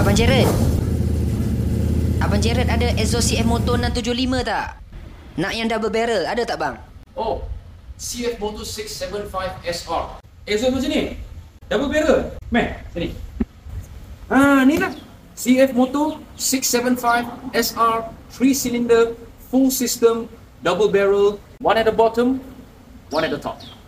Abang Jared. Abang Jared ada exhaust CF Moto 675 tak? Nak yang double barrel, ada tak bang? Oh, CF Moto 675 SR. Exhaust macam ni? Double barrel? Meh, sini. Ni lah. CF Moto 675 SR 3 cylinder full system double barrel, one at the bottom, one at the top.